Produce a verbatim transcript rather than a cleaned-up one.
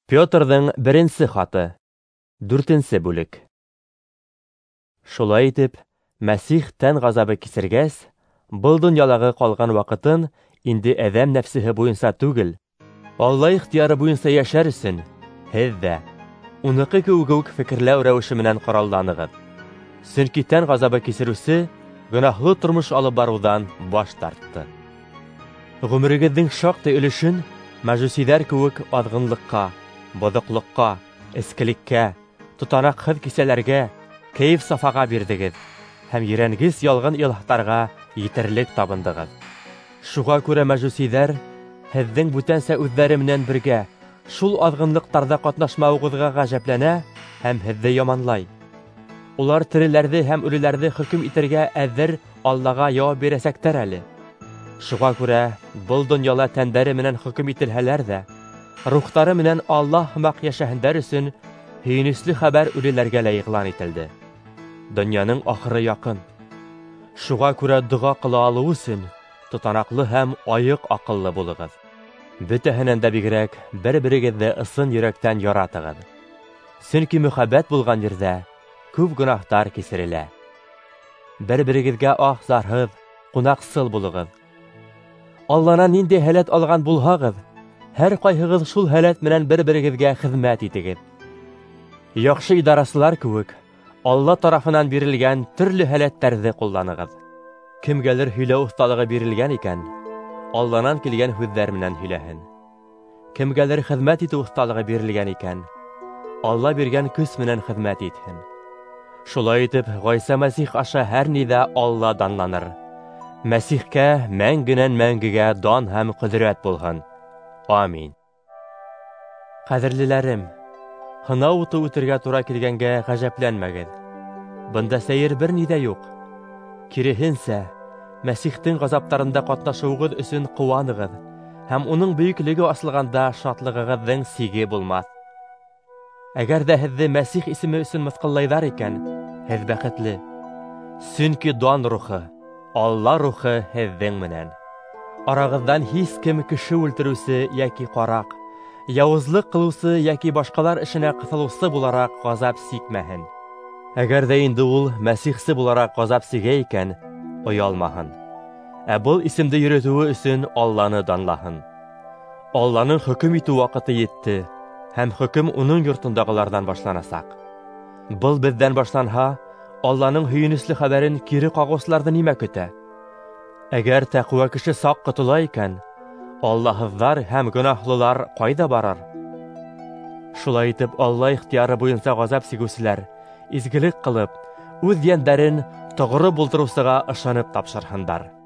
Петрдың беренсе хаты, дүртенсе бүлек. Шулай итеп, Мәсих тән газабы кисергәс, был дөньядагы калган вакытын инде әдәм нәфсеһе буенча түгел, Алла ихтияры буенча яшәр өчен, һез дә уныҡы кеүек үк фекерләү рәвеше менән ҡоралланығыҙ. Сөнки тән газабы кисереүсе гөнаһлы тормош алып барыуҙан баш тартты. Ғүмерегеҙҙең шаҡтай өлөшөн мәжүсиҙәр кеүек аҙғынлыҡҡа, боҙоҡлоҡҡа, эскелеккә, тотанаҡһыҙ кисәләргә, кәйеф сафаға бирҙегеҙ һәм ерәнгес ялған илаһтарға етерлек табындығыҙ. Шуға күрә мәжүсиҙәр һеҙҙең бүтәнсә үҙҙәре менән бергә шул аҙғынлыҡтарҙа ҡатнашмауығыҙға ғәжәпләнә һәм һеҙҙе яманлай. Улар тереләрҙе һәм үлеләрҙе хөкөм итергә әҙер Аллаға яуап бирәсәктәр әле. Шуға күрә был донъяла тәндәре менән хөкөм ителһәләр ҙә, рухтары менән Аллаһ һымаҡ йәшәһендәр өсөн һөйөнөслө хәбәр үлеләргә лә иғлан ителде. Донъяның ахыры яҡын. Шуға күрә доға ҡыла алыу өсөн тотанаҡлы һәм айыҡ аҡыллы булығыҙ. Бөтәһенән дә бигерәк бер-берегеҙҙе ысын йөрәктән яратығыҙ. Сөнки мөхәббәт булған ерҙә күп гонаһтар кисерелә. Бер-берегеҙгә аһ-зарһыҙ, ҡунаҡсыл булығыҙ. Алланан ниндәй һәләт алған булһағыҙ, һәр ҡайһығыҙ шул һәләт менән бер-берегеҙгә хеҙмәт итегеҙ. Яҡшы идарасылар кеүек, Алла тарафынан бирелгән төрлө һәләттәрҙе ҡулланығыҙ. Кемгәлер һөйләү оҫталығы бирелгән икән, Алланан килгән һүҙҙәр менән һөйләһен. Кемгәлер хеҙмәт итеү оҫталығы бирелгән икән, Алла биргән көс менән хеҙмәт итһен. Шулай итеп, Ғайса Мәсих аша һәр ниҙә Алла данланыр. Мәсихкә мәңгенән мәңгегә дан һәм ҡөҙрәт булһын. Амин. Ҡәҙерлеләрем, һынау уты үтергә тура килгәнгә ғәжәпләнмәгеҙ. Бында сәйер бер ни ҙә юҡ. Киреһенсә, Мәсихтең ғазаптарында ҡатнашыуығыҙ өсөн ҡыуанығыҙ һәм уның бөйөклөгө асылғанда шатлығығыҙҙың сиге булмаҫ. Әгәр ҙә һеҙҙе Мәсих исеме өсөн мыҫҡыллайҙар икән, һеҙ бәхетле. Сөнки дан рухы, Алла рухы һеҙҙең менән. Арағыҙҙан һис кем кеше үлтереүсе йәки ҡараҡ, яуызлыҡ ҡылыусы йәки башҡалар эшенә ҡыҫылыусы булараҡ ғазап сикмәһен. Әгәр ҙә инде ул Мәсихсе булараҡ ғазап сигә икән, оялмаһын. Ә был исемде йөрөтөүе өсөн Алланы данлаһын. Алланың хөкөм итеү ваҡыты етте, һәм хөкөм уның йортондағыларҙан башланасаҡ. Был беҙҙән башланһа, Алланың һөйөнөслө хәбәрен кире ҡағыусыларҙы нимә көтә? Әгәр тәҡүә кеше саҡ ҡотола икән, Аллаһыҙҙар һәм гонаһлылар ҡайҙа барыр? Шулай итеп, Алла ихтияры буйынса ғазап сигеүселәр, изгелек ҡылып, үҙ йәндәрен тоғро булдырыусыға ышанып тапшырһындар.